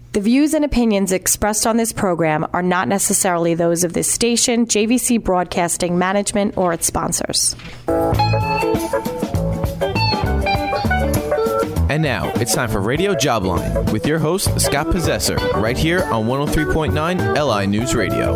The views and opinions expressed on this program are not necessarily those of this station, JVC Broadcasting Management, or its sponsors. And now, it's time for Radio Jobline with your host, Scott Possessor, right here on 103.9 LI News Radio.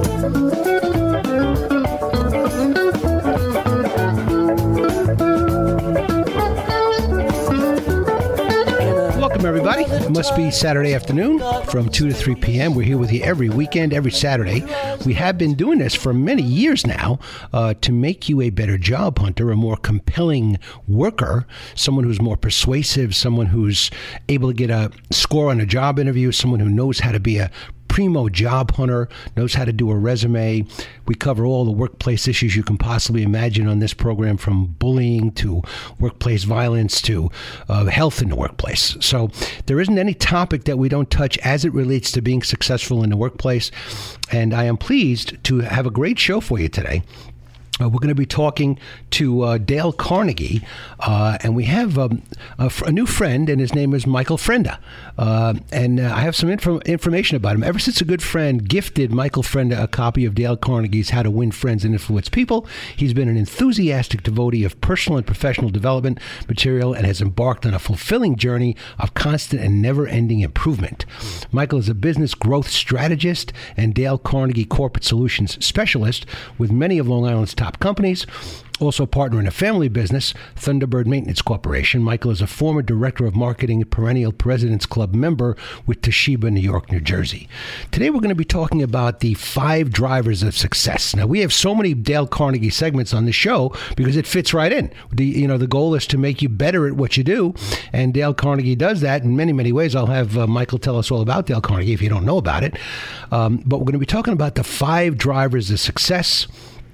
Welcome, everybody. It must be Saturday afternoon from 2 to 3 p.m. We're here with you every weekend, every Saturday. We have been doing this for many years now to make you a better job hunter, a more compelling worker, someone who's more persuasive, someone who's able to get a score on a job interview, someone who knows how to be a primo job hunter, knows how to do a resume. We cover all the workplace issues you can possibly imagine on this program, from bullying to workplace violence to health in the workplace. So there isn't any topic that we don't touch as it relates to being successful in the workplace. And I am pleased to have a great show for you today. We're going to be talking to Dale Carnegie, and we have a new friend, and his name is Michael Frenda. And I have some information about him. Ever since a good friend gifted Michael Frenda a copy of Dale Carnegie's How to Win Friends and Influence People, he's been an enthusiastic devotee of personal and professional development material and has embarked on a fulfilling journey of constant and never-ending improvement. Michael is a business growth strategist and Dale Carnegie Corporate Solutions specialist with many of Long Island's top companies. Also a partner in a family business, Thunderbird Maintenance Corporation. Michael is a former director of marketing and perennial President's Club member with Toshiba, New York, New Jersey. Today we're going to be talking about the 5 drivers of success. Now, we have so many Dale Carnegie segments on the show because it fits right in. The goal is to make you better at what you do, and Dale Carnegie does that in many, many ways. I'll have Michael tell us all about Dale Carnegie if you don't know about it. But we're going to be talking about the 5 drivers of success.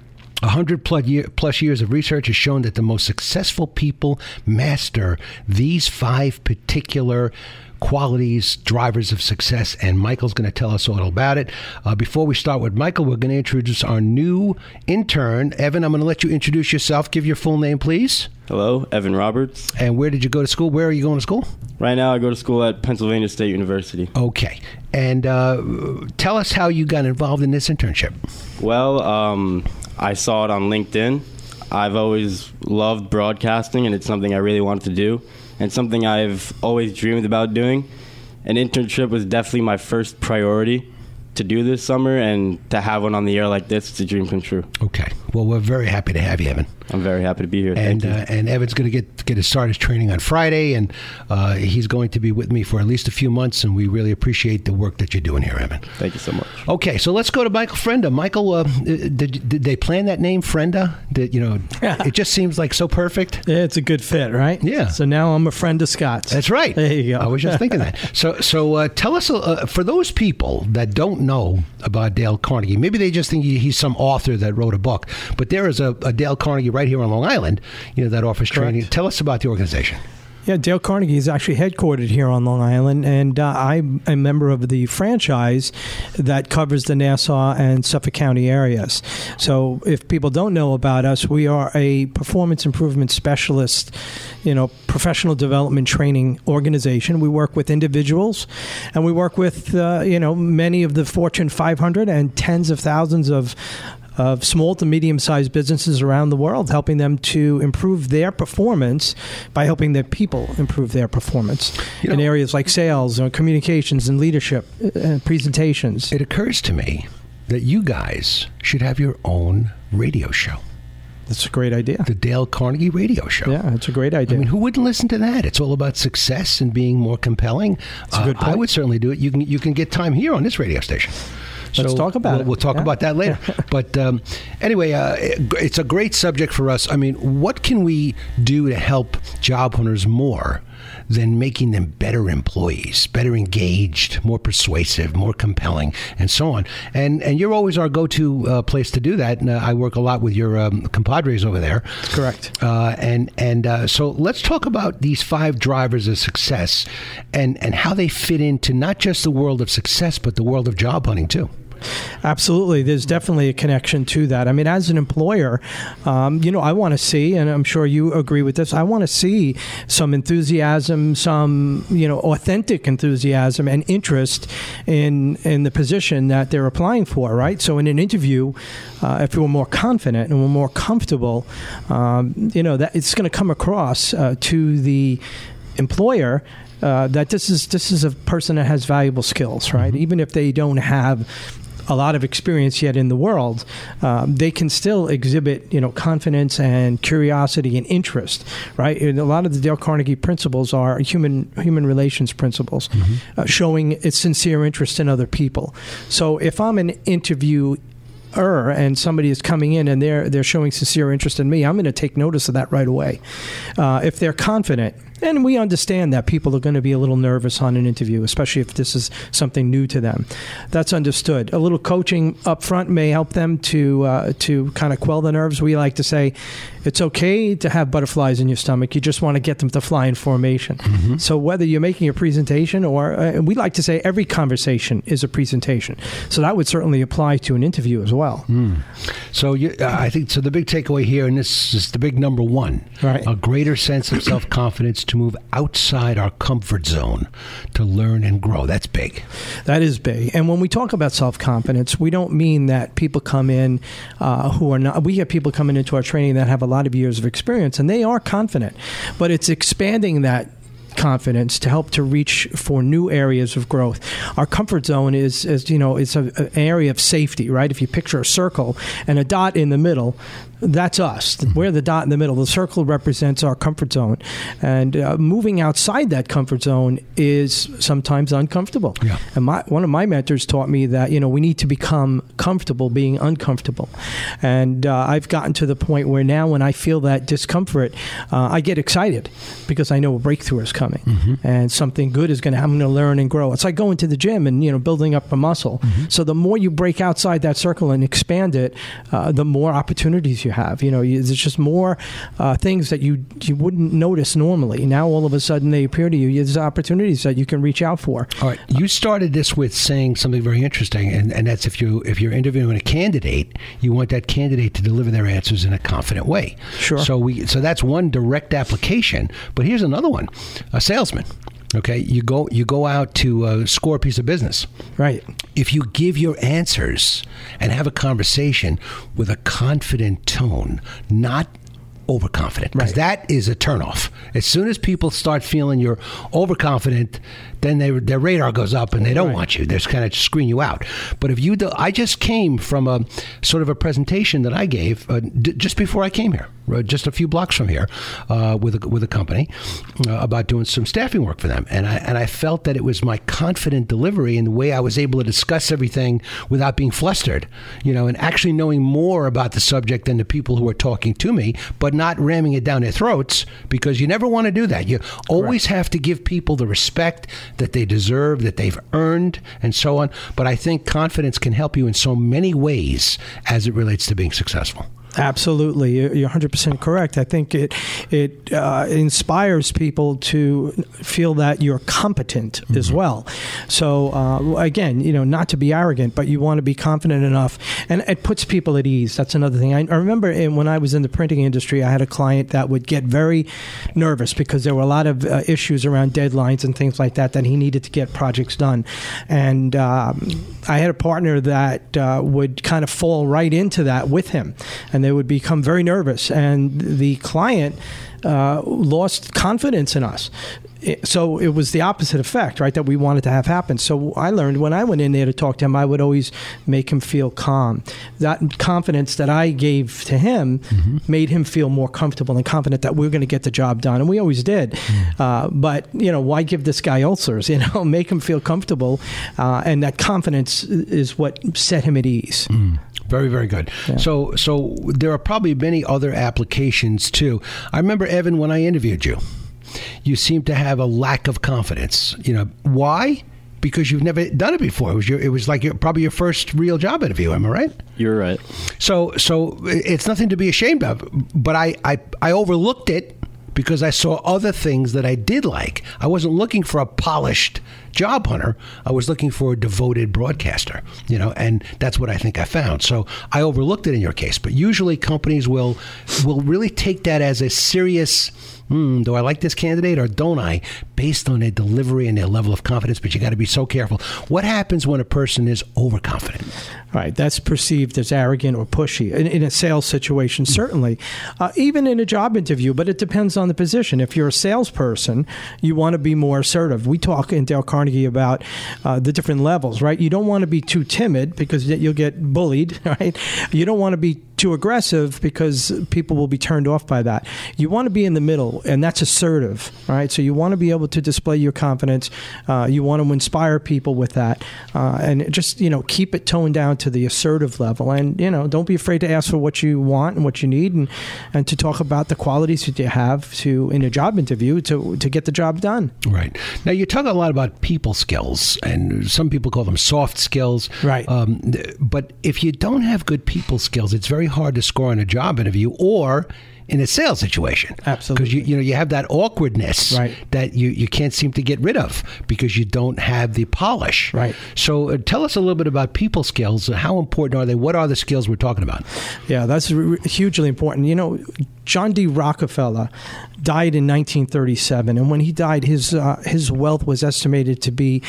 100+ years of research has shown that the most successful people master these 5 particular qualities, drivers of success, and Michael's going to tell us all about it. Before we start with Michael, we're going to introduce our new intern. Evan, I'm going to let you introduce yourself. Give your full name, please. Hello, Evan Roberts. And where did you go to school? Where are you going to school? Right now, I go to school at Pennsylvania State University. Okay. And tell us how you got involved in this internship. Well, I saw it on LinkedIn. I've always loved broadcasting, and it's something I really wanted to do, and something I've always dreamed about doing. An internship was definitely my first priority to do this summer, and to have one on the air like this, it's a dream come true. Okay. Well, we're very happy to have you, Evan. I'm very happy to be here. And Evan's going to get his start his training on Friday, and he's going to be with me for at least a few months, and we really appreciate the work that you're doing here, Evan. Thank you so much. Okay, so let's go to Michael Frenda. Michael, did they plan that name, Frenda? It just seems like so perfect. Yeah, it's a good fit, right? Yeah. So now I'm a friend of Scott's. That's right. There you go. I was just thinking that. So tell us, for those people that don't know about Dale Carnegie, maybe they just think he's some author that wrote a book, but there is a Dale Carnegie right here on Long Island, that offers training. Tell us about the organization. Yeah, Dale Carnegie is actually headquartered here on Long Island, and I'm a member of the franchise that covers the Nassau and Suffolk County areas. So if people don't know about us, we are a performance improvement specialist, professional development training organization. We work with individuals, and we work with, many of the Fortune 500 and tens of thousands of small to medium-sized businesses around the world, helping them to improve their performance by helping their people improve their performance in areas like sales, communications, and leadership, presentations. It occurs to me that you guys should have your own radio show. That's a great idea. The Dale Carnegie Radio Show. Yeah, it's a great idea. I mean, who wouldn't listen to that? It's all about success and being more compelling. That's a good point. I would certainly do it. You can get time here on this radio station. Let's talk about it. We'll talk about that later. But anyway, it's a great subject for us. I mean, what can we do to help job hunters more than making them better employees, better engaged, more persuasive, more compelling, and so on? And you're always our go-to place to do that. And I work a lot with your compadres over there. That's correct. So let's talk about these 5 drivers of success and how they fit into not just the world of success, but the world of job hunting too. Absolutely. There's definitely a connection to that. I mean, as an employer, I want to see, and I'm sure you agree with this, I want to see some enthusiasm, some, authentic enthusiasm and interest in the position that they're applying for, right? So in an interview, if we're more confident and we're more comfortable, that it's going to come across to the employer that this is a person that has valuable skills, right? Even if they don't have a lot of experience yet in the world, they can still exhibit, confidence and curiosity and interest, right? And a lot of the Dale Carnegie principles are human relations principles, showing a sincere interest in other people. So if I'm an interviewer and somebody is coming in and they're showing sincere interest in me, I'm going to take notice of that right away. If they're confident, and we understand that people are going to be a little nervous on an interview, especially if this is something new to them. That's understood. A little coaching up front may help them to kind of quell the nerves. We like to say it's okay to have butterflies in your stomach. You just want to get them to fly in formation. So whether you're making a presentation or we like to say every conversation is a presentation. So that would certainly apply to an interview as well. So I think the big takeaway here, and this is the big number one, right? A greater sense of self-confidence to move outside our comfort zone to learn and grow. That's big. That is big. And when we talk about self-confidence, we don't mean that people come in who are not. We have people coming into our training that have a lot of years of experience, and they are confident. But it's expanding that confidence to help to reach for new areas of growth. Our comfort zone is an area of safety, right? If you picture a circle and a dot in the middle, that's us. We're the dot in the middle. The circle represents our comfort zone. And moving outside that comfort zone is sometimes uncomfortable. Yeah. And one of my mentors taught me that, we need to become comfortable being uncomfortable. And I've gotten to the point where now when I feel that discomfort, I get excited because I know a breakthrough is coming and something good is going to happen. I'm going to learn and grow. It's like going to the gym and, building up a muscle. So the more you break outside that circle and expand it, the more opportunities you have. There's just more things that you wouldn't notice normally. Now all of a sudden they appear to you. There's opportunities that you can reach out for. All right, you started this with saying something very interesting, and that's if you're interviewing a candidate, you want that candidate to deliver their answers in a confident way. Sure. So that's one direct application. But here's another one: a salesman. Okay, you go out to score a piece of business. Right. If you give your answers and have a conversation with a confident tone, not overconfident, because that is a turnoff. As soon as people start feeling you're overconfident, then their radar goes up and they don't want you. They're kind of screen you out. But if you do, I just came from a sort of a presentation that I gave just before I came here, just a few blocks from here, with a company about doing some staffing work for them, and I felt that it was my confident delivery and the way I was able to discuss everything without being flustered, and actually knowing more about the subject than the people who are talking to me, but not ramming it down their throats, because you never want to do that. You always have to give people the respect that they deserve, that they've earned, and so on. But I think confidence can help you in so many ways as it relates to being successful. Absolutely. You're 100% correct. I think it inspires people to feel that you're competent as well. So, again, not to be arrogant, but you want to be confident enough. And it puts people at ease. That's another thing. I remember when I was in the printing industry, I had a client that would get very nervous because there were a lot of issues around deadlines and things like that he needed to get projects done. And I had a partner that would kind of fall right into that with him. And they would become very nervous, and the client lost confidence in us. So it was the opposite effect, right, that we wanted to have happen. So I learned when I went in there to talk to him, I would always make him feel calm. That confidence that I gave to him made him feel more comfortable and confident that we were going to get the job done. And we always did. But, why give this guy ulcers? Make him feel comfortable. And that confidence is what set him at ease. Very, very good. Yeah. So there are probably many other applications too. I remember, Evan, when I interviewed you, you seemed to have a lack of confidence. Why? Because you've never done it before. It was like probably your first real job interview. Am I right? You're right. So it's nothing to be ashamed of. But I overlooked it because I saw other things that I did like. I wasn't looking for a polished job hunter. I was looking for a devoted broadcaster, and that's what I think I found. So I overlooked it in your case, but usually companies will really take that as a serious, do I like this candidate or don't I, based on their delivery and their level of confidence. But you got to be so careful. What happens when a person is overconfident? Right, that's perceived as arrogant or pushy in a sales situation, certainly, even in a job interview, but it depends on the position. If you're a salesperson, you want to be more assertive. We talk in Dale Carnegie about the different levels, right? You don't want to be too timid because you'll get bullied, right? You don't want to be too aggressive because people will be turned off by that. You want to be in the middle, and that's assertive, right? So you want to be able to display your confidence. You want to inspire people with that, and just keep it toned down to the assertive level, and don't be afraid to ask for what you want and what you need, and to talk about the qualities that you have in a job interview to get the job done. Right. Now you talk a lot about people skills, and some people call them soft skills. Right. But if you don't have good people skills, it's very hard to score on a job interview or in a sales situation. Absolutely. Because you have that awkwardness, right, that you can't seem to get rid of because you don't have the polish. Right. So tell us a little bit about people skills. How important are they? What are the skills we're talking about? Yeah, that's hugely important. John D. Rockefeller died in 1937, and when he died, his wealth was estimated to be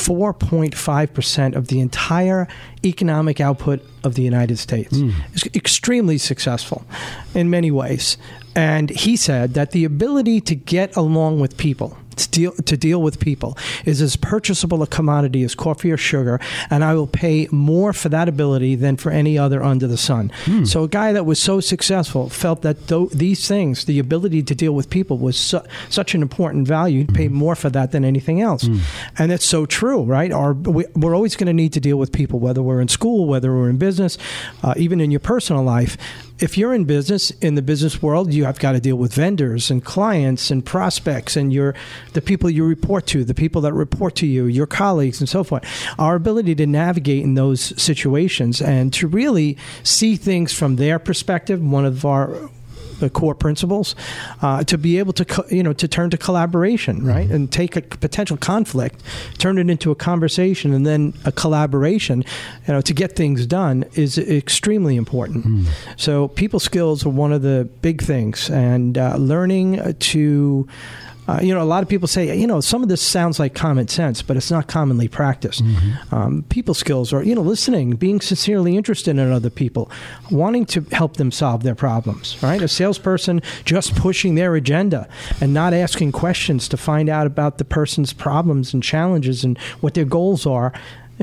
4.5% of the entire economic output of the United States. It's extremely successful in many ways. And he said that the ability to get along with people, to deal with people, is as purchasable a commodity as coffee or sugar, and I will pay more for that ability than for any other under the sun. So a guy that was so successful felt that these things, the ability to deal with people, was such an important value. You'd pay more for that than anything else. And that's so true, right? We're always going to need to deal with people, whether we're in school, whether we're in business, even in your personal life. If you're in business, in the business world, you have got to deal with vendors and clients and prospects and the people you report to, the people that report to you, your colleagues, and so forth. Our ability to navigate in those situations and to really see things from their perspective, one of the core principles, to be able to to turn to collaboration, right, and take a potential conflict, turn it into a conversation, and then a collaboration, to get things done, is extremely important. So people skills are one of the big things, and learning to. A lot of people say, some of this sounds like common sense, but it's not commonly practiced. People skills are, listening, being sincerely interested in other people, wanting to help them solve their problems, right? A salesperson just pushing their agenda and not asking questions to find out about the person's problems and challenges and what their goals are,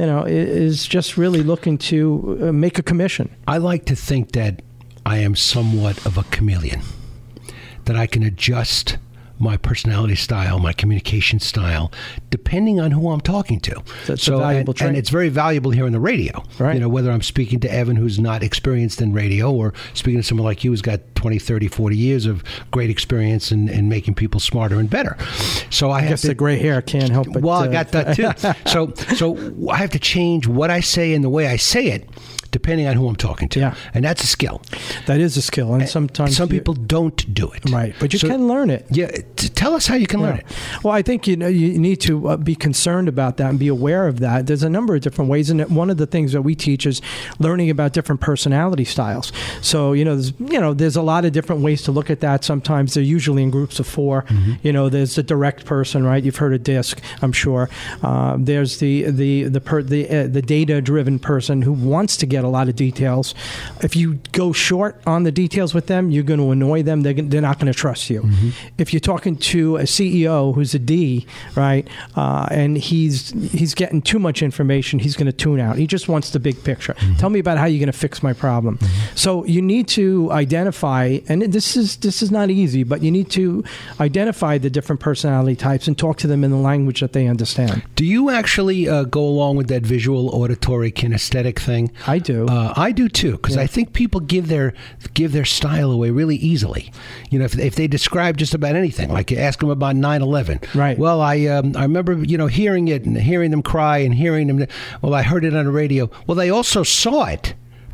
is just really looking to make a commission. I like to think that I am somewhat of a chameleon, that I can adjust my personality style, my communication style, depending on who I'm talking to. That's a valuable trait. And it's very valuable here in the radio. Right. Whether I'm speaking to Evan, who's not experienced in radio, or speaking to someone like you who's got 20, 30, 40 years of great experience in making people smarter and better. So I guess the gray hair can't help it. Well, I got that too. So I have to change what I say and the way I say it, depending on who I'm talking to. Yeah. And that's a skill. That is a skill. And sometimes some people don't do it. Right. But you can learn it. Yeah. Tell us how you can learn it. Well, I think you need to be concerned about that and be aware of that. There's a number of different ways. And one of the things that we teach is learning about different personality styles. So, there's a lot of different ways to look at that. Sometimes they're usually in groups of 4. There's the direct person, right? You've heard of DISC, I'm sure. There's the data-driven person who wants to get a lot of details. If you go short on the details with them, you're going to annoy them. They're not going to trust you. If you're talking to a CEO who's a D, right, and he's getting too much information, he's going to tune out. He just wants the big picture. Tell me about how you're going to fix my problem. So you need to identify, and this is not easy, but you need to identify the different personality types and talk to them in the language that they understand. Do you actually go along with that visual, auditory, kinesthetic thing? I do. I do too, because I think people give their style away really easily. If they describe just about anything, like you ask them about 9/11. Right. Well, I remember hearing it and hearing them cry and hearing them. Well, I heard it on the radio. Well, they also saw it.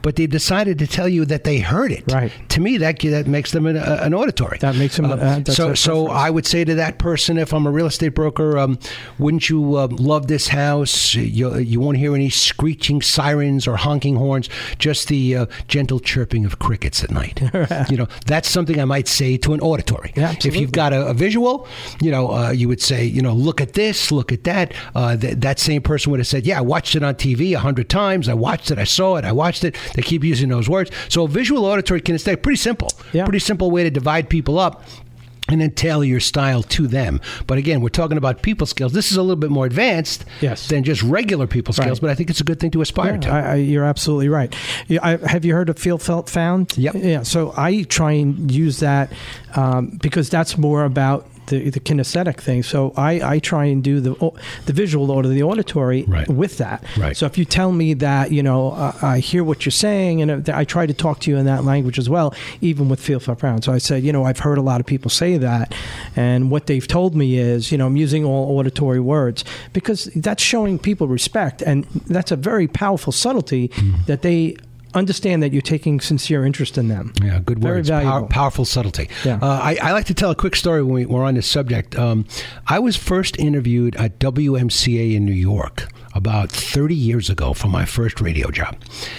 but they've decided to tell you that they heard it. Right. To me, that makes them an auditory. That makes them. So I would say to that person, if I'm a real estate broker, wouldn't you love this house? You won't hear any screeching sirens or honking horns, just the gentle chirping of crickets at night. That's something I might say to an auditory. Yeah, if you've got a visual, you would say, look at this, look at that. That same person would have said, yeah, I watched it on TV 100 times. I watched it. I saw it. I watched it. They keep using those words. So visual, auditory, kinesthetic, pretty simple. Yeah. Pretty simple way to divide people up and then tailor your style to them. But again, we're talking about people skills. This is a little bit more advanced than just regular people skills, but I think it's a good thing to aspire to. You're absolutely right. Have you heard of Feel, Felt, Found? Yep. Yeah. So I try and use that because that's more about the kinesthetic thing. So I try and do the visual or the auditory with that. Right. So if you tell me that, I hear what you're saying, and I try to talk to you in that language as well, even with Feel, Felt, Found. So I said, I've heard a lot of people say that, and what they've told me is, I'm using all auditory words because that's showing people respect, and that's a very powerful subtlety that they understand that you're taking sincere interest in them. Yeah, good words. Powerful subtlety. Yeah. I like to tell a quick story when we're on this subject. I was first interviewed at WMCA in New York about 30 years ago for my first radio job.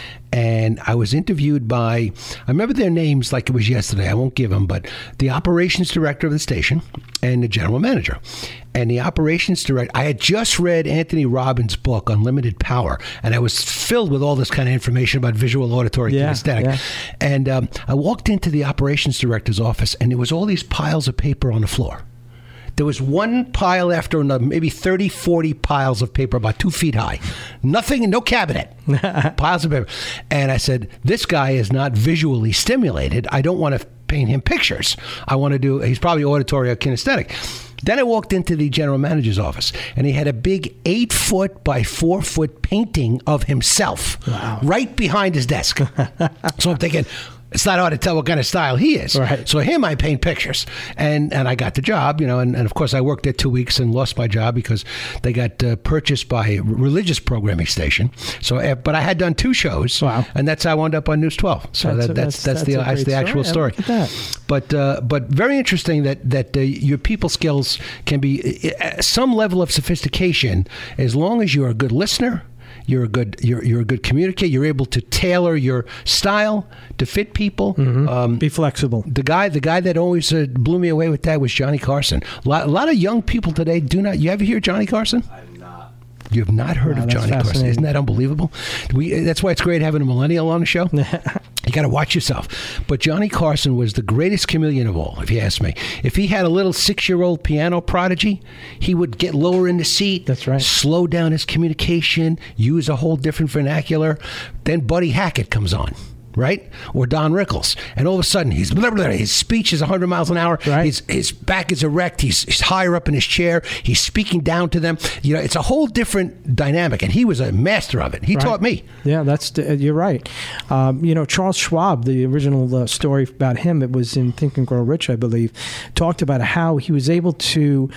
And I was interviewed by, I remember their names like it was yesterday. I won't give them, but the operations director of the station and the general manager. And the operations director, I had just read Anthony Robbins' book, Unlimited Power, and I was filled with all this kind of information about visual, auditory, kinesthetic. Yeah. And I walked into the operations director's office, and there was all these piles of paper on the floor. There was one pile after another, maybe 30, 40 piles of paper about 2 feet high. Nothing, no cabinet. Piles of paper. And I said, this guy is not visually stimulated. I don't want to paint him pictures. I want to do, he's probably auditory or kinesthetic. Then I walked into the general manager's office, and he had a big 8-foot by 4-foot painting of himself right behind his desk. So I'm thinking, it's not hard to tell what kind of style he is. Right. So him, I paint pictures. And I got the job, and of course I worked there 2 weeks and lost my job because they got purchased by a religious programming station. So, but I had done 2 shows. Wow. And that's how I wound up on News 12. So that's the actual story. Look at that. But very interesting that your people skills can be some level of sophistication as long as you're a good listener. You're a good communicator. You're able to tailor your style to fit people. Mm-hmm. Be flexible. The guy that always blew me away with that was Johnny Carson. A lot of young people today do not. You ever hear Johnny Carson? I've not. You have not heard of Johnny Carson. Isn't that unbelievable? That's why it's great having a millennial on the show. You got to watch yourself. But Johnny Carson was the greatest chameleon of all, if you ask me. If he had a little 6-year-old piano prodigy, he would get lower in the seat. That's right. Slow down his communication, use a whole different vernacular. Then Buddy Hackett comes on. Right? Or Don Rickles. And all of a sudden, his speech is 100 miles an hour. Right. His back is erect. He's higher up in his chair. He's speaking down to them. It's a whole different dynamic. And he was a master of it. He taught me. Yeah, you're right. Charles Schwab, the original story about him, it was in Think and Grow Rich, I believe, talked about how he was able to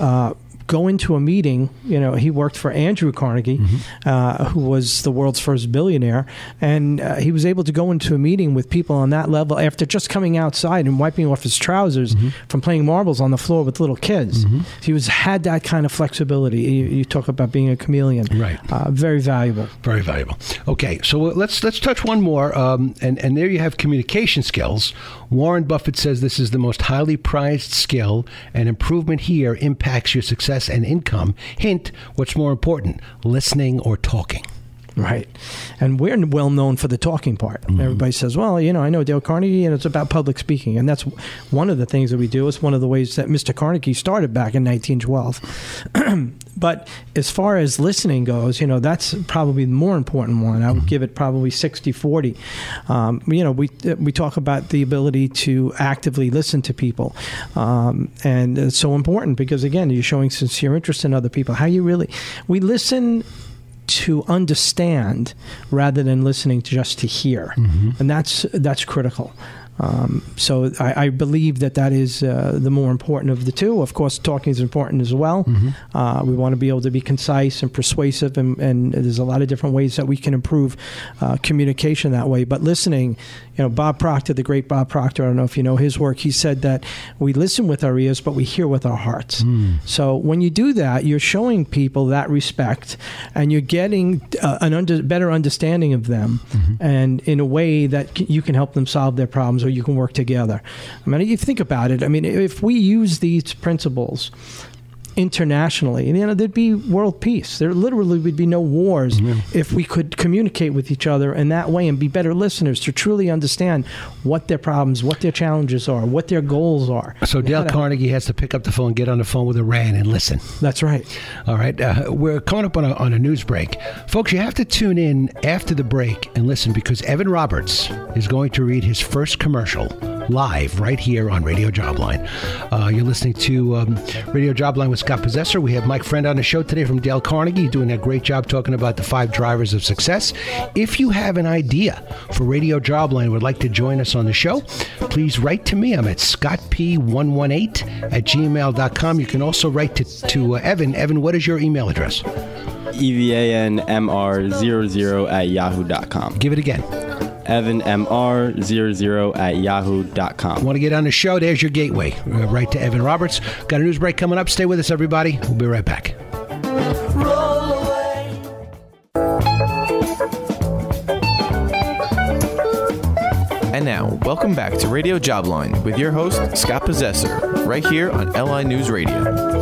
go into a meeting. He worked for Andrew Carnegie, who was the world's first billionaire, and he was able to go into a meeting with people on that level after just coming outside and wiping off his trousers from playing marbles on the floor with little kids. He had that kind of flexibility. You talk about being a chameleon. Right. Very valuable. Very valuable. Okay, so let's touch one more, and there you have communication skills. Warren Buffett says this is the most highly prized skill, and improvement here impacts your success and income. Hint, what's more important, listening or talking? Right. And we're well known for the talking part. Everybody says, well, I know Dale Carnegie, and it's about public speaking. And that's one of the things that we do. It's one of the ways that Mr. Carnegie started back in 1912. But as far as listening goes, that's probably the more important one. I would give it probably 60-40. We talk about the ability to actively listen to people. And it's so important because, again, you're showing sincere interest in other people. We listen to understand rather than listening just to hear. And that's critical. So I believe that is the more important of the two. Of course, talking is important as well. We want to be able to be concise and persuasive, and there's a lot of different ways that we can improve communication that way. But listening, Bob Proctor, the great Bob Proctor, I don't know if you know his work, he said that we listen with our ears, but we hear with our hearts. So when you do that, you're showing people that respect, and you're getting better understanding of them, and in a way that you can help them solve their problems, or you can work together. I mean, you think about it. I mean, if we use these principles internationally, there'd be world peace. There literally would be no wars if we could communicate with each other in that way and be better listeners to truly understand what their problems, what their challenges are, what their goals are. So Dale Carnegie has to pick up the phone, get on the phone with Iran and listen. That's right. All right. We're coming up on a news break. Folks, you have to tune in after the break and listen, because Evan Roberts is going to read his first commercial live right here on Radio Jobline. You're listening to Radio Jobline with Scott Possessor. We have Mike Friend on the show today from Dale Carnegie, doing a great job talking about the 5 drivers of success. If you have an idea for Radio Jobline and would like to join us on the show, please write to me. I'm at scottp118@gmail.com. You can also write to Evan. Evan, what is your email address? evanmr00@yahoo.com. Give it again. evanmr00@yahoo.com. Want to get on the show? There's your gateway. Right to Evan Roberts. Got a news break coming up. Stay with us, everybody. We'll be right back. And now, welcome back to Radio Jobline with your host, Scott Possessor, right here on LI News Radio.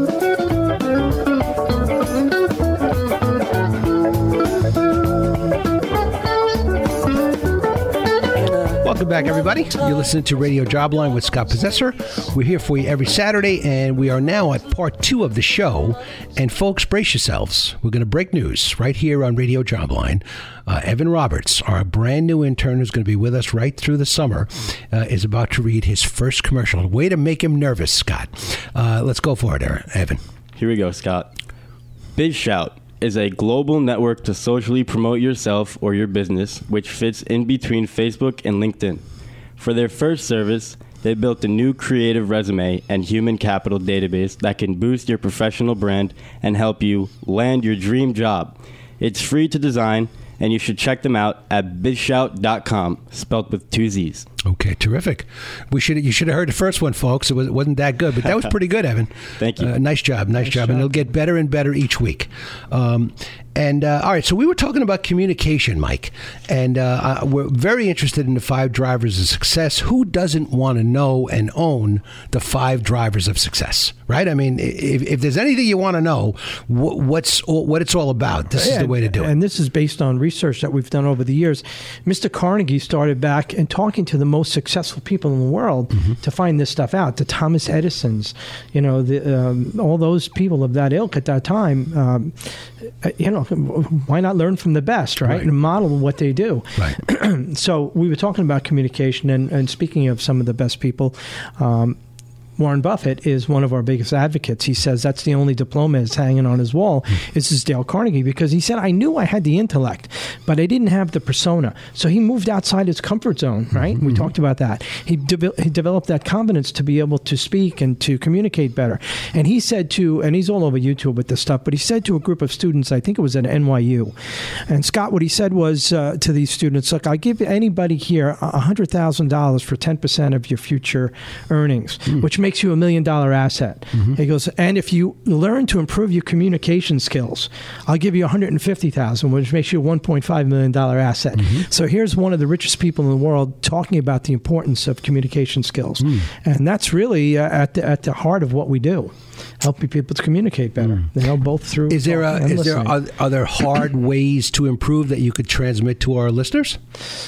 Welcome back, everybody. You're listening to Radio Jobline with Scott Possessor. We're here for you every Saturday, and we are now at part 2 of the show. And folks, brace yourselves. We're going to break news right here on Radio Jobline. Evan Roberts, our brand new intern who's going to be with us right through the summer, is about to read his first commercial. Way to make him nervous, Scott. Let's go for it, Evan. Here we go, Scott. BizShout is a global network to socially promote yourself or your business, which fits in between Facebook and LinkedIn. For their first service, they built a new creative resume and human capital database that can boost your professional brand and help you land your dream job. It's free to design, and you should check them out at bizshout.com, spelled with 2 Z's. Okay, terrific. You should have heard the first one, folks. It wasn't that good, but that was pretty good, Evan. Thank you. Nice job, nice job. And it'll get better and better each week. All right, so we were talking about communication, Mike, and we're very interested in the 5 drivers of success. Who doesn't want to know and own the 5 drivers of success, right? I mean, if there's anything you want to know, what it's all about, this is the way to do it. And this is based on research that we've done over the years. Mr. Carnegie started back and talking to the most successful people in the world to find this stuff out. The Thomas Edisons, all those people of that ilk at that time, why not learn from the best, right? And model what they do. Right. So we were talking about communication, and speaking of some of the best people, Warren Buffett is one of our biggest advocates. He says that's the only diploma that's hanging on his wall. This is Dale Carnegie, because he said, I knew I had the intellect, but I didn't have the persona. So he moved outside his comfort zone, right? We talked about that. He developed that confidence to be able to speak and to communicate better. And he said and he's all over YouTube with this stuff, but he said to a group of students, I think it was at NYU. And Scott, what he said was to these students, look, I give anybody here $100,000 for 10% of your future earnings, which makes you $1 million asset. He goes, and if you learn to improve your communication skills, I'll give you $150,000, which makes you a $1.5 million asset. So here's one of the richest people in the world talking about the importance of communication skills. And that's really at the heart of what we do. Helping people to communicate better. Both through. Are there hard ways to improve that you could transmit to our listeners?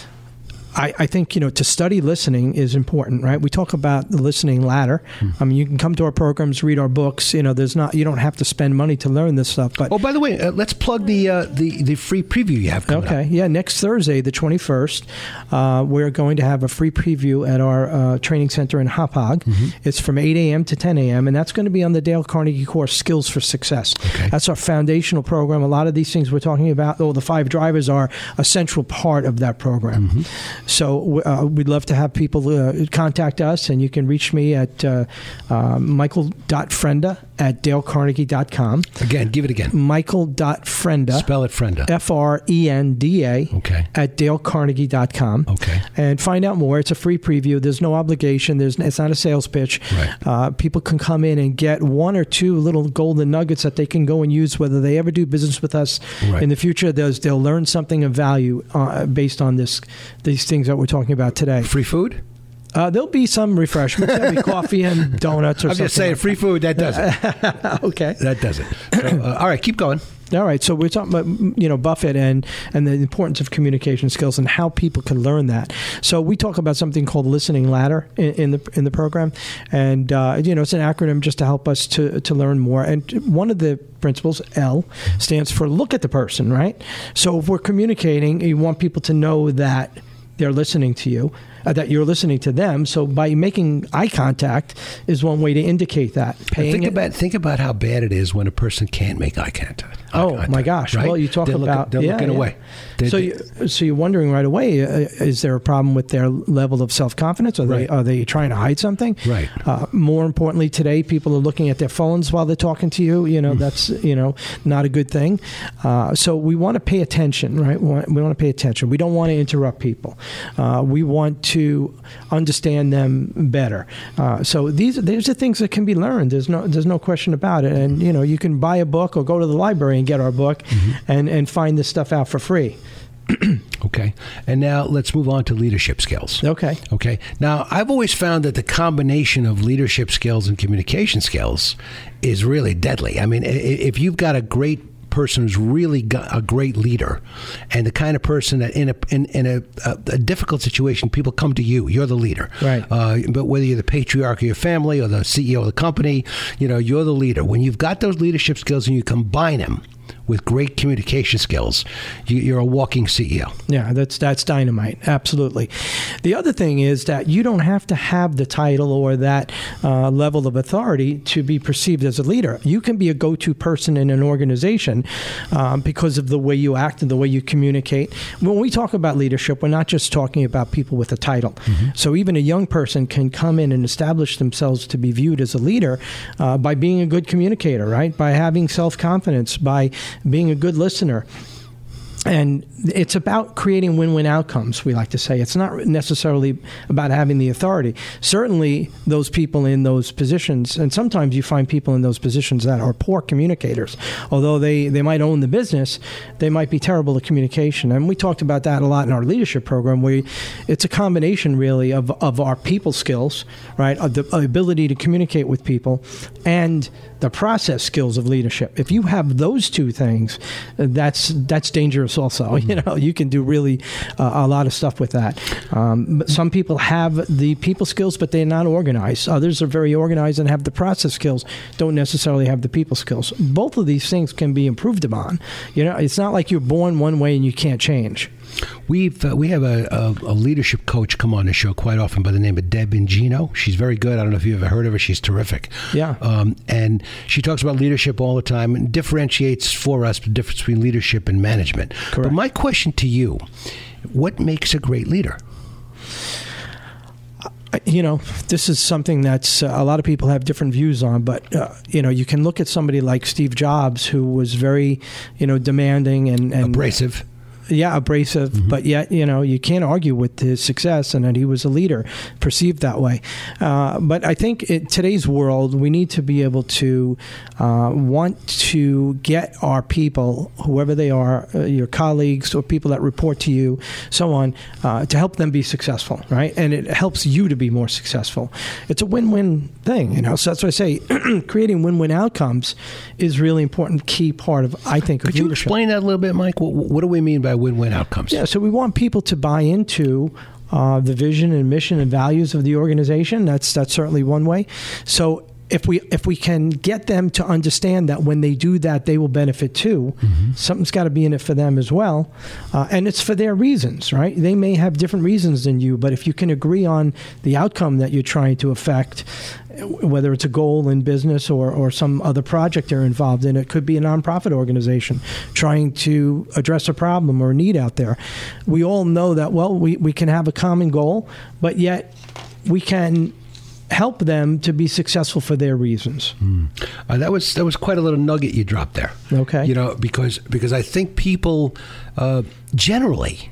I think, to study listening is important, right? We talk about the listening ladder. I mean, you can come to our programs, read our books. You don't have to spend money to learn this stuff. But by the way, let's plug the free preview you have coming up. Yeah, next Thursday, the 21st, we're going to have a free preview at our training center in Hauppauge. It's from 8 a.m. to 10 a.m., and that's going to be on the Dale Carnegie course, Skills for Success. Okay. That's our foundational program. A lot of these things we're talking about, the 5 drivers are a central part of that program. So we'd love to have people contact us, and you can reach me at michael.frenda@dalecarnegie.com. Again, give it again. Michael.Frenda. Spell it Frenda. Frenda. Okay. At dalecarnegie.com. Okay. And find out more. It's a free preview. There's no obligation. It's not a sales pitch. Right. People can come in and get one or two little golden nuggets that they can go and use whether they ever do business with us in the future. They'll learn something of value based on these things that we're talking about today. Free food? There'll be some refreshments. There'll be coffee and donuts or something. I'm just saying, free food, that does it. Okay. That does it. So, all right, keep going. All right, so we're talking about Buffett and the importance of communication skills and how people can learn that. So we talk about something called listening ladder in the program, and it's an acronym just to help us to learn more. And one of the principles, L, stands for look at the person, right? So if we're communicating, you want people to know that they're listening to you, that you're listening to them. So by making eye contact is one way to indicate that. Think about how bad it is when a person can't make eye contact. My gosh! Right? Well, you talk about they're looking away. So you're wondering right away: is there a problem with their level of self-confidence? Are they trying to hide something? Right. More importantly, today people are looking at their phones while they're talking to you. That's not a good thing. So we want to pay attention, right? We want to pay attention. We don't want to interrupt people. We want to understand them better. So these are things that can be learned. There's no question about it. And you can buy a book or go to the library and get our book and find this stuff out for free. Okay. And now let's move on to leadership skills. Okay. Now, I've always found that the combination of leadership skills and communication skills is really deadly. I mean, if you've got a great person who's really a great leader and the kind of person that in a difficult situation, people come to you. You're the leader. Right. But whether you're the patriarch of your family or the CEO of the company, you're the leader. When you've got those leadership skills and you combine them with great communication skills, you're a walking CEO. Yeah, that's dynamite. Absolutely. The other thing is that you don't have to have the title or that level of authority to be perceived as a leader. You can be a go-to person in an organization because of the way you act and the way you communicate. When we talk about leadership, we're not just talking about people with a title. So even a young person can come in and establish themselves to be viewed as a leader by being a good communicator, right? By having self-confidence, by being a good listener. And it's about creating win-win outcomes, we like to say. It's not necessarily about having the authority. Certainly, those people in those positions, and sometimes you find people in those positions that are poor communicators. Although they might own the business, they might be terrible at communication. And we talked about that a lot in our leadership program, where it's a combination, really, of our people skills, right, of the ability to communicate with people, and the process skills of leadership. If you have those two things, that's dangerous also. You can do really a lot of stuff with that. Some people have the people skills, but they're not organized. Others are very organized and have the process skills, don't necessarily have the people skills. Both of these things can be improved upon. It's not like you're born one way and you can't change. We have a leadership coach come on the show quite often by the name of Deb Ingino. She's very good. I don't know if you've ever heard of her. She's terrific. Yeah. And she talks about leadership all the time and differentiates for us the difference between leadership and management. Correct. But my question to you, what makes a great leader? This is something that's a lot of people have different views on, but, you can look at somebody like Steve Jobs, who was very, demanding and abrasive. Yeah, abrasive, but yet, you can't argue with his success and that he was a leader, perceived that way. But I think in today's world, we need to be able to want to get our people, whoever they are, your colleagues or people that report to you, so on, to help them be successful, right? And it helps you to be more successful. It's a win-win thing, So that's why I say creating win-win outcomes is really important, key part of, I think, of leadership. Could you explain that a little bit, Mike? What do we mean by win-win outcomes? Yeah, so we want people to buy into the vision and mission and values of the organization. That's certainly one way. So if we can get them to understand that when they do that, they will benefit too. Something's got to be in it for them as well, and it's for their reasons, right? They may have different reasons than you, but if you can agree on the outcome that you're trying to affect, whether it's a goal in business or some other project they're involved in, it could be a nonprofit organization trying to address a problem or a need out there. We all know that, well, we can have a common goal, but yet we can help them to be successful for their reasons. That was quite a little nugget you dropped there. Okay. You know, because I think people generally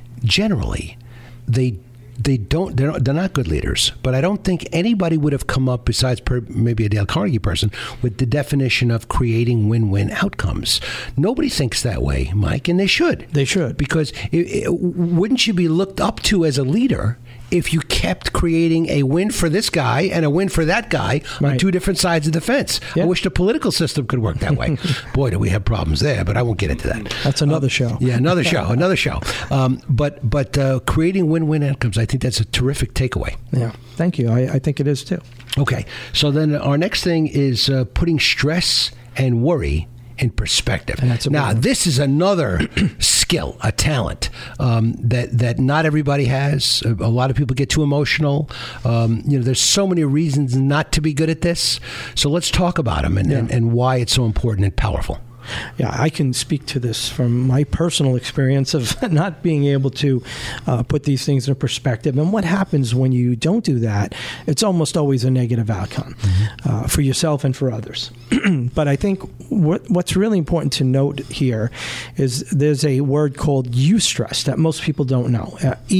they're not good leaders, but I don't think anybody would have come up, besides maybe a Dale Carnegie person, with the definition of creating win-win outcomes. Nobody thinks that way, Mike, and they should. They should. Because wouldn't you be looked up to as a leader if you kept creating a win for this guy and a win for that guy on two different sides of the fence? Yeah. I wish the political system could work that way. Boy, do we have problems there, but I won't get into that. That's another show. Yeah, another show. But creating win-win outcomes, I think that's a terrific takeaway. Yeah, thank you. I think it is too. Okay, so then our next thing is putting stress and worry in perspective. Now, this is another skill, a talent that not everybody has. A lot of people get too emotional. There's so many reasons not to be good at this. So let's talk about them and why it's so important and powerful. Yeah, I can speak to this from my personal experience of not being able to put these things in perspective. And what happens when you don't do that, it's almost always a negative outcome for yourself and for others. But I think what's really important to note here is there's a word called eustress that most people don't know,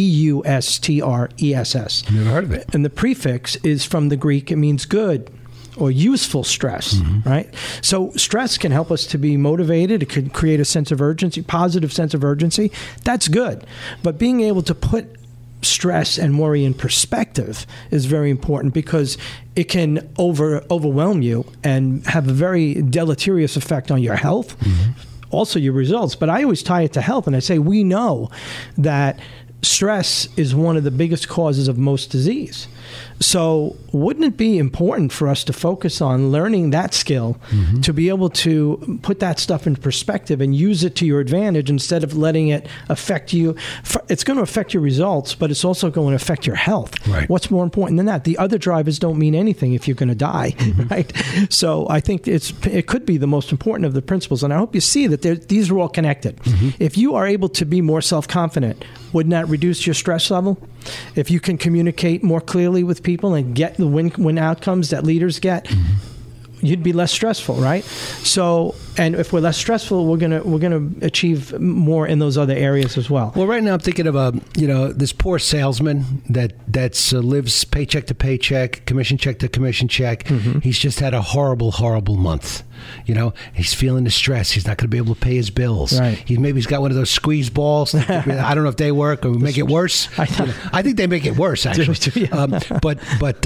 EUSTRESS. Never heard of it. And the prefix is from the Greek. It means good or useful stress, right? So stress can help us to be motivated. It could create a sense of urgency, positive sense of urgency. That's good. But being able to put stress and worry in perspective is very important, because it can overwhelm you and have a very deleterious effect on your health, also your results. But I always tie it to health, and I say we know that stress is one of the biggest causes of most disease. So wouldn't it be important for us to focus on learning that skill to be able to put that stuff in perspective and use it to your advantage instead of letting it affect you? It's going to affect your results, but it's also going to affect your health. Right. What's more important than that? The other drivers don't mean anything if you're going to die, right? So I think it could be the most important of the principles, and I hope you see that these are all connected. If you are able to be more self-confident, wouldn't that reduce your stress level? If you can communicate more clearly with people and get the win outcomes that leaders get, you'd be less stressful, right? So, and if we're less stressful, we're gonna achieve more in those other areas as well. Well, right now I'm thinking of this poor salesman that lives paycheck to paycheck, commission check to commission check. He's just had a horrible month. He's feeling the stress. He's not going to be able to pay his bills. Right. He's got one of those squeeze balls. I don't know if they work or make it worse. I think they make it worse, actually. But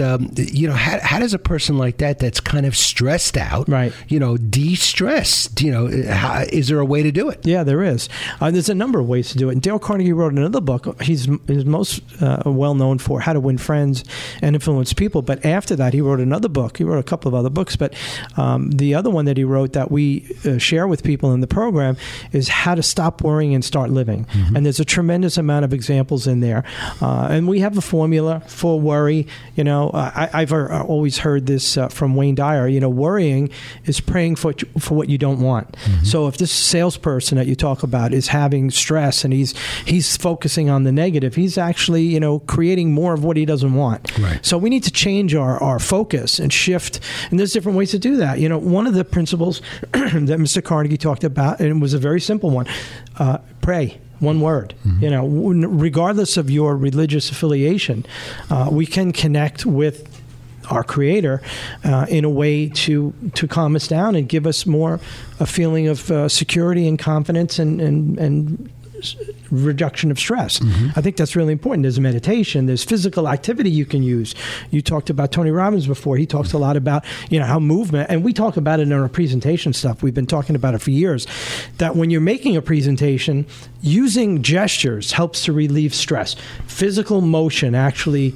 how does a person like that's kind of stressed out, right? De-stress? Is there a way to do it? Yeah, there is. There's a number of ways to do it. And Dale Carnegie wrote another book. He's most well known for How to Win Friends and Influence People. But after that, he wrote another book. He wrote a couple of other books. But the other one that he wrote that we share with people in the program is How to Stop Worrying and Start Living. And there's a tremendous amount of examples in there. And we have a formula for worry. I've always heard this from Wayne Dyer. Worrying is praying for what you don't want. So if this salesperson that you talk about is having stress and he's focusing on the negative, he's actually creating more of what he doesn't want. Right. So we need to change our focus and shift. And there's different ways to do that. One of the principles that Mr. Carnegie talked about, and it was a very simple one, pray. One word. Regardless of your religious affiliation, we can connect with our Creator in a way to calm us down and give us more a feeling of security and confidence and reduction of stress. I think that's really important. There's meditation, there's physical activity you can use. You talked about Tony Robbins before. He talks a lot about how movement, and we talk about it in our presentation stuff. We've been talking about it for years, that when you're making a presentation, using gestures helps to relieve stress. Physical motion actually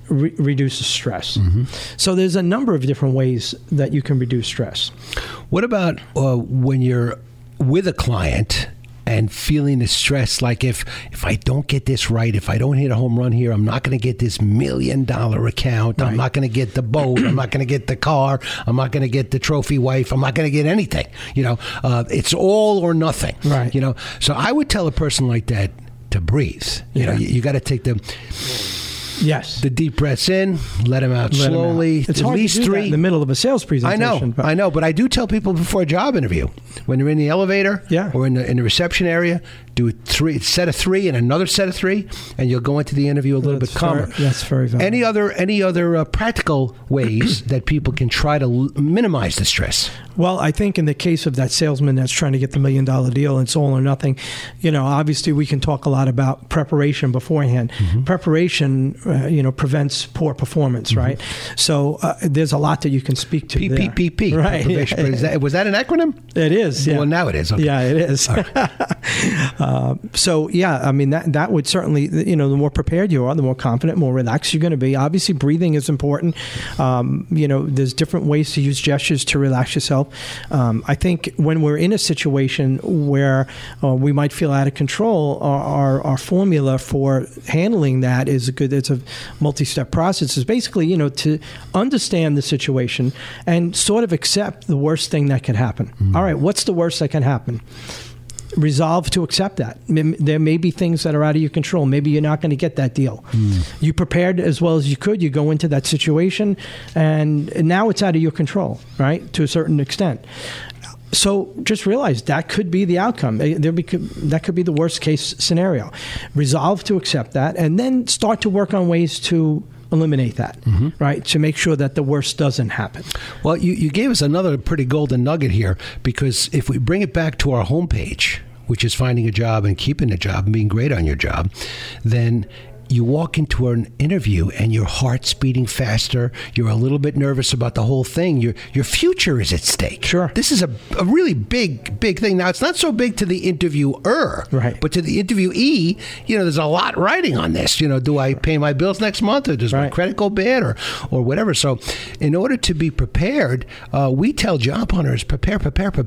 reduces stress. So there's a number of different ways that you can reduce stress. What about when you're with a client and feeling the stress, like if I don't get this right, if I don't hit a home run here, I'm not going to get this $1 million account. I'm not going to get the boat. I'm not going to get the car. I'm not going to get the trophy wife. I'm not going to get anything. It's all or nothing. Right. So I would tell a person like that to breathe. You got to take the deep breaths in, let them out slowly. It's at hard least to do 3 that in the middle of a sales presentation. I know, but I do tell people before a job interview, when they're in the elevator or in the reception area, do a set of 3 and another set of 3, and you'll go into the interview a little bit calmer. That's very valuable. Any other practical ways that people can try to minimize the stress? Well, I think in the case of that salesman that's trying to get the $1 million deal, it's all or nothing. Obviously we can talk a lot about preparation beforehand. Preparation, prevents poor performance, right? So there's a lot that you can speak to there. PPP. Right. Was that an acronym? It is. Yeah. Well, now it is. Okay. Yeah, it is. That would certainly, the more prepared you are, the more confident, more relaxed you're going to be. Obviously, breathing is important. There's different ways to use gestures to relax yourself. I think when we're in a situation where we might feel out of control, our formula for handling that is it's a multi-step process. Is basically, to understand the situation and sort of accept the worst thing that could happen. All right, what's the worst that can happen? Resolve to accept that. There may be things that are out of your control. Maybe you're not going to get that deal. You prepared as well as you could. You go into that situation, and now it's out of your control, right, to a certain extent. So just realize that could be the outcome. That could be the worst case scenario. Resolve to accept that, and then start to work on ways to eliminate that, right, to make sure that the worst doesn't happen. Well, you gave us another pretty golden nugget here, because if we bring it back to our homepage, which is finding a job and keeping a job and being great on your job, then you walk into an interview and your heart's beating faster. You're a little bit nervous about the whole thing. Your future is at stake. Sure. This is a really big thing. Now, it's not so big to the interviewer, right, but to the interviewee, there's a lot riding on this. Do I pay my bills next month, or does my credit go bad, or whatever? So in order to be prepared, we tell job hunters, prepare.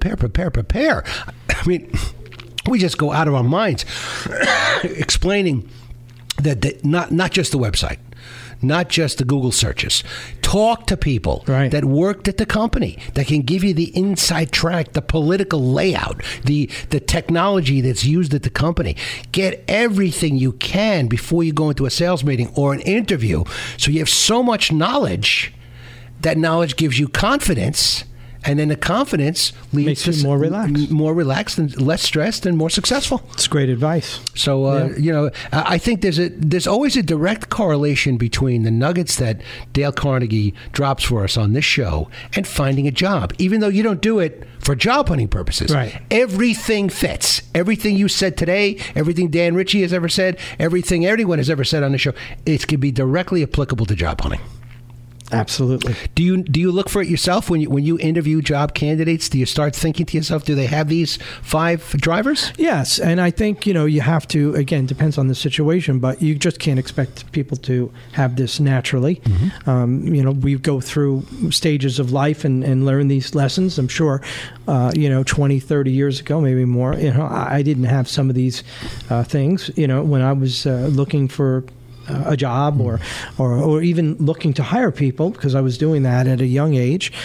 I mean, we just go out of our minds explaining that not just the website, not just the Google searches. Talk to people that worked at the company, that can give you the inside track, the political layout, the technology that's used at the company. Get everything you can before you go into a sales meeting or an interview, so you have so much knowledge. That knowledge gives you confidence. And then the confidence leads to more relaxed and less stressed and more successful. It's great advice. So, I think there's always a direct correlation between the nuggets that Dale Carnegie drops for us on this show and finding a job, even though you don't do it for job hunting purposes. Right. Everything fits. Everything you said today, everything Dan Ritchie has ever said, everything anyone has ever said on the show, it can be directly applicable to job hunting. Absolutely. Do you look for it yourself when you interview job candidates? Do you start thinking to yourself, do they have these 5 drivers? Yes, and I think you have to, again, depends on the situation, but you just can't expect people to have this naturally. We go through stages of life and learn these lessons. I'm sure 20, 30 years ago, maybe more, I didn't have some of these things when I was looking for a job or even looking to hire people, because I was doing that at a young age.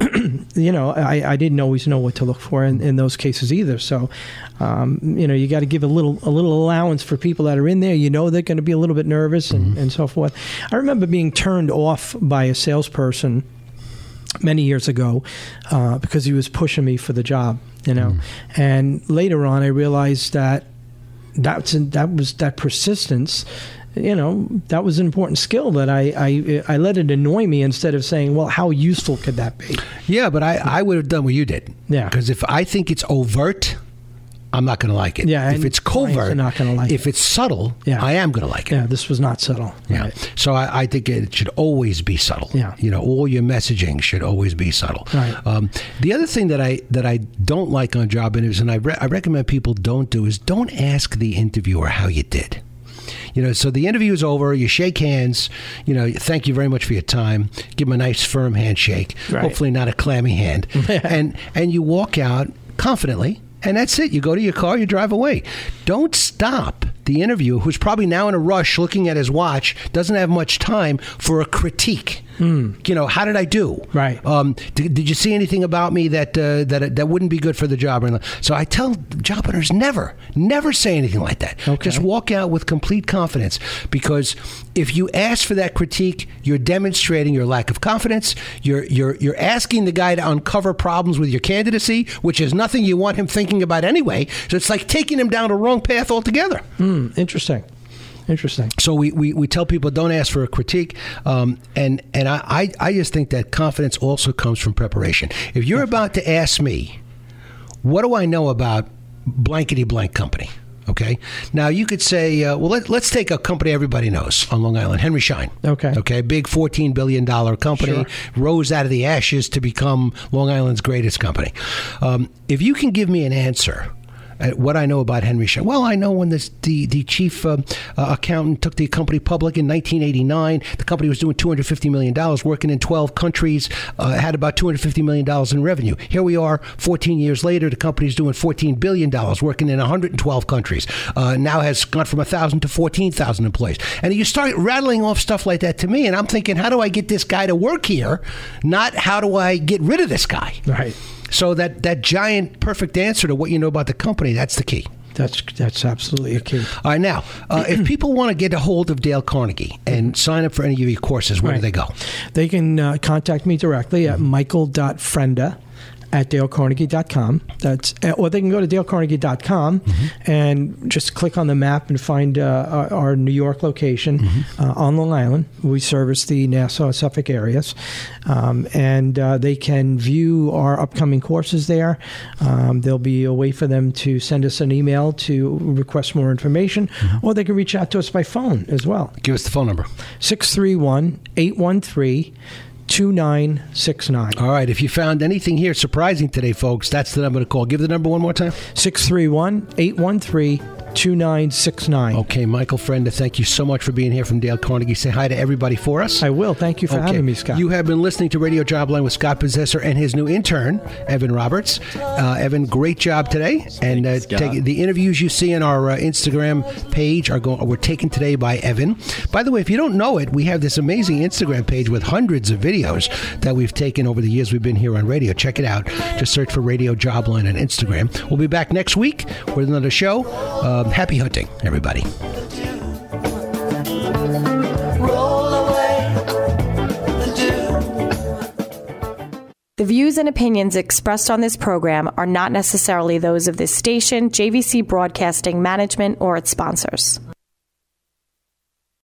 I didn't always know what to look for in those cases either. So, you got to give a little allowance for people that are in there. They're going to be a little bit nervous and so forth. I remember being turned off by a salesperson many years ago because he was pushing me for the job. And later on, I realized that that persistence. That was an important skill that I let it annoy me instead of saying, well, how useful could that be? Yeah, but I would have done what you did. Yeah. Because if I think it's overt, I'm not going to like it. Yeah, if it's covert, I'm not going to like it. If it's subtle, I am going to like it. Yeah, this was not subtle. Yeah. Right. So I think it should always be subtle. Yeah. All your messaging should always be subtle. Right. The other thing that I don't like on job interviews, and I recommend people don't do, is don't ask the interviewer how you did. So the interview is over. You shake hands. Thank you very much for your time. Give them a nice firm handshake. Right. Hopefully not a clammy hand. and you walk out confidently. And that's it. You go to your car, you drive away. Don't stop the interviewer, who's probably now in a rush looking at his watch, doesn't have much time for a critique. How did I do? Right. Did you see anything about me that wouldn't be good for the job? So I tell job owners never say anything like that. Okay. Just walk out with complete confidence, because if you ask for that critique, you're demonstrating your lack of confidence. You're asking the guy to uncover problems with your candidacy, which is nothing you want him thinking about anyway. So it's like taking him down a wrong path altogether. Interesting. So we tell people don't ask for a critique, and I just think that confidence also comes from preparation. If you're about to ask me, what do I know about blankety blank company? Okay. Now you could say, let's take a company everybody knows on Long Island, Henry Schein. Okay. Big $14 billion company, Sure. Rose out of the ashes to become Long Island's greatest company. If you can give me an answer what I know about Henry Schein. Well, I know when the chief accountant took the company public in 1989, the company was doing $250 million, working in 12 countries, had about $250 million in revenue. Here we are 14 years later, the company's doing $14 billion, working in 112 countries, now has gone from 1,000 to 14,000 employees. And you start rattling off stuff like that to me, and I'm thinking, how do I get this guy to work here? Not how do I get rid of this guy? Right. So that giant perfect answer to what you know about the company, that's the key. That's absolutely a key. All right, now, if people want to get a hold of Dale Carnegie and sign up for any of your courses, where do they go? They can contact me directly at michael.frenda@dalecarnegie.com. Or they can go to dalecarnegie.com and just click on the map and find our New York location on Long Island. We service the Nassau and Suffolk areas, and they can view our upcoming courses there. There'll be a way for them to send us an email to request more information, or they can reach out to us by phone as well. Give us the phone number. 631-813-2969. All right. If you found anything here surprising today, folks, that's the number to call. Give the number one more time. 631-813-2969. Okay, Michael Frenda, thank you so much for being here from Dale Carnegie. Say hi to everybody for us. I will. Thank you for having me, Scott. You have been listening to Radio Jobline with Scott Possessor and his new intern, Evan Roberts. Evan, great job today. And the interviews you see on our Instagram page were taken today by Evan. By the way, if you don't know it, we have this amazing Instagram page with hundreds of videos that we've taken over the years we've been here on radio. Check it out. Just search for Radio Jobline on Instagram. We'll be back next week with another show. Happy hunting, everybody. The views and opinions expressed on this program are not necessarily those of this station, JVC Broadcasting Management, or its sponsors.